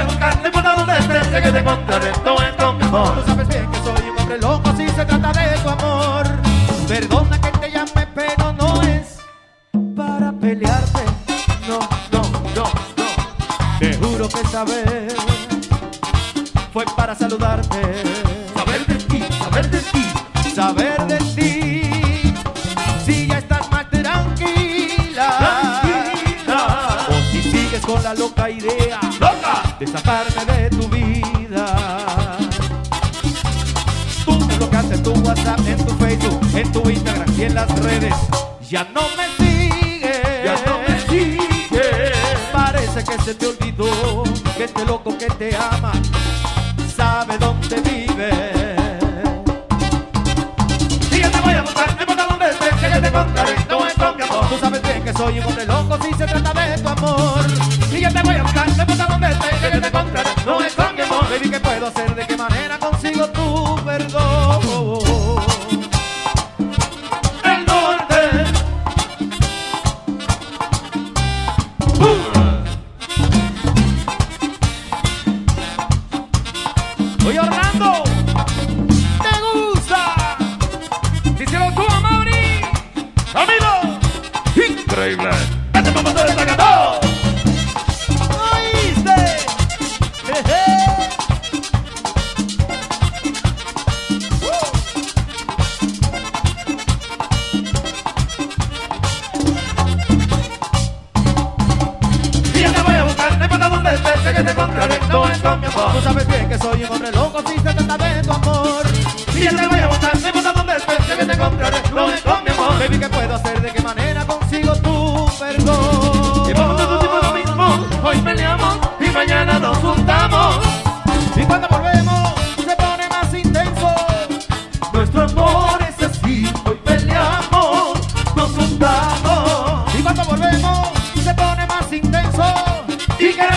a buscar, no importa dónde estés, sé que te encontraré, no es con mi amor. Tú sabes bien que soy un hombre loco si se trata de tu amor. Perdona que te llame, pero no es para pelearte. No, no, no, no. Te juro que saber fue para saludarte. Saber de ti, saber de ti. Saber de ti, si ya estás más tranquila, Tranquila. o si sigues con la loca idea ¡Loca! de sacarme de tu vida. Tú me bloqueaste en tu WhatsApp, en tu Facebook, en tu Instagram y en las redes. Ya no me sigues, Ya no me sigues. parece que se te olvidó que este loco que te ama sabe dónde vive. Y yo te voy a buscar, no importa dónde estés, sé que te encontraré, no es con mi amor. Tú sabes bien que soy un hombre loco si se trata de tu amor. Y yo te voy a buscar, no importa dónde estés, sé que te encontraré, no es con mi amor. Baby, ¿qué puedo hacer? ¿De qué manera consigo tu perdón? El norte. Oye, Orlando, ¿te gusta? Díselo tú a Mauri. Amigo, increíble. Este momento destaca todo. ¿Oíste? Jeje. Y yo te voy a buscar, no importa dónde estés, sé que te encontraré, no es con mi Tú amor. sabes bien que soy un hombre loco si se trata de tu amor. Y yo te voy a buscar, no importa dónde estés, sé que te encontraré, no es con mi amor. Baby, ¿qué puedo hacer? ¿De qué manera consigo tu perdón? Llevamos todo tipo lo mismo, hoy peleamos y mañana nos juntamos. Y cuando volvemos se pone más intenso. Nuestro amor es así, hoy peleamos, nos juntamos. Y cuando volvemos se pone más intenso. Y queremos